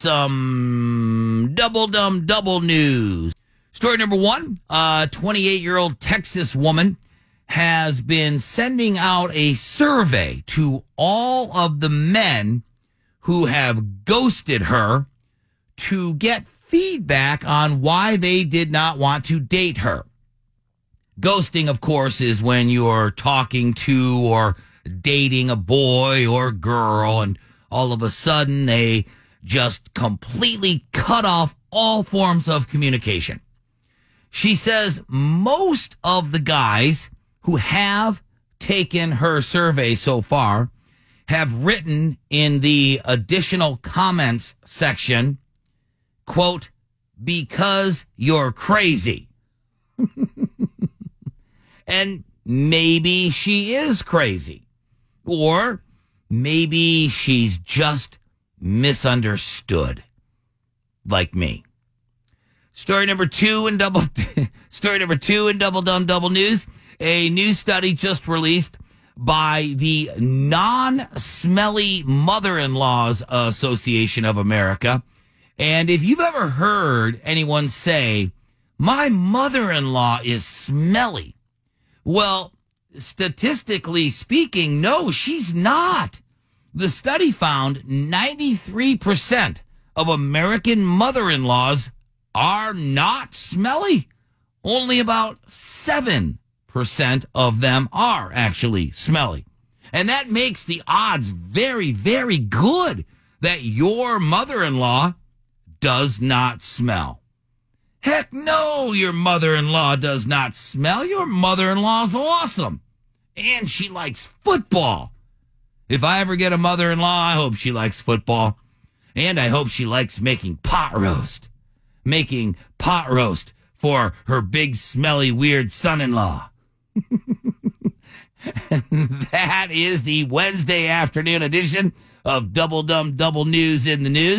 Some double dumb double news. Story number one, a 28-year-old Texas woman has been sending out a survey to all of the men who have ghosted her to get feedback on why they did not want to date her. Ghosting, of course, is when you're talking to or dating a boy or girl and all of a sudden they just completely cut off all forms of communication. She says most of the guys who have taken her survey so far have written in the additional comments section, quote, "because you're crazy." And maybe she is crazy. Or maybe she's just misunderstood, like me. Story number two in double dumb double news. A new study just released by the Non-Smelly Mother-in-Laws Association of America. And if you've ever heard anyone say, "My mother-in-law is smelly," well, statistically speaking, no, she's not. The study found 93% of American mother-in-laws are not smelly. Only about 7% of them are actually smelly. And that makes the odds very, very good that your mother-in-law does not smell. Heck no, your mother-in-law does not smell. Your mother-in-law's awesome. And she likes football. If I ever get a mother-in-law, I hope she likes football. And I hope she likes making pot roast. Making pot roast for her big, smelly, weird son-in-law. That is the Wednesday afternoon edition of Double Dumb Double News in the News.